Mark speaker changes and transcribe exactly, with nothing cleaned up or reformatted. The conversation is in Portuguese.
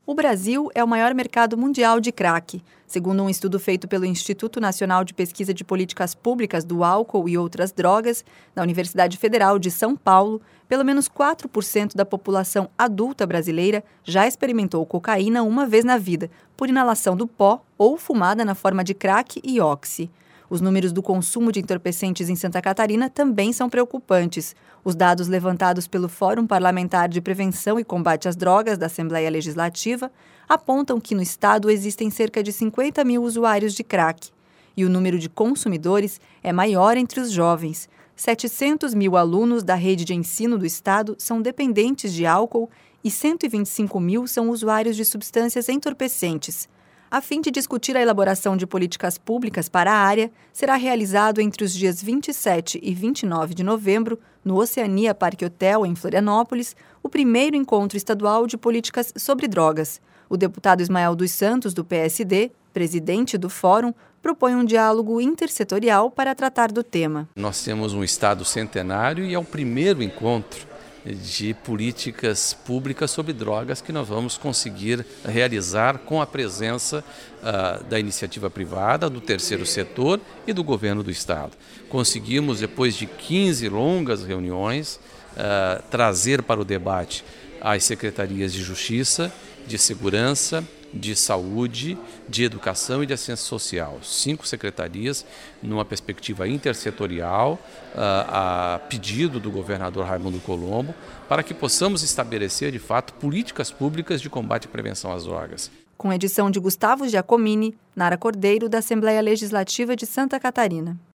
Speaker 1: O Brasil é o maior mercado mundial de crack. Segundo um estudo feito pelo Instituto Nacional de Pesquisa de Políticas Públicas do Álcool e Outras Drogas, da Universidade Federal de São Paulo, pelo menos quatro por cento da população adulta brasileira já experimentou cocaína uma vez na vida, por inalação do pó ou fumada na forma de crack e oxi. Os números do consumo de entorpecentes em Santa Catarina também são preocupantes. Os dados levantados pelo Fórum Parlamentar de Prevenção e Combate às Drogas da Assembleia Legislativa apontam que no estado existem cerca de cinquenta mil usuários de crack. E o número de consumidores é maior entre os jovens. setecentos mil alunos da rede de ensino do estado são dependentes de álcool e cento e vinte e cinco mil são usuários de substâncias entorpecentes. A fim de discutir a elaboração de políticas públicas para a área, será realizado entre os dias vinte e sete e vinte e nove de novembro, no Oceania Parque Hotel, em Florianópolis, o primeiro encontro estadual de políticas sobre drogas. O deputado Ismael dos Santos, do P S D, presidente do fórum, propõe um diálogo intersetorial para tratar do tema.
Speaker 2: Nós temos um estado centenário e é o primeiro encontro de políticas públicas sobre drogas que nós vamos conseguir realizar com a presença uh, da iniciativa privada, do terceiro setor e do governo do estado. Conseguimos, depois de quinze longas reuniões, uh, trazer para o debate as secretarias de Justiça, de Segurança, de Saúde, de Educação e de Assistência Social. Cinco secretarias, numa perspectiva intersetorial, a, a pedido do governador Raimundo Colombo, para que possamos estabelecer, de fato, políticas públicas de combate e prevenção às drogas.
Speaker 1: Com edição de Gustavo Giacomini, Nara Cordeiro, da Assembleia Legislativa de Santa Catarina.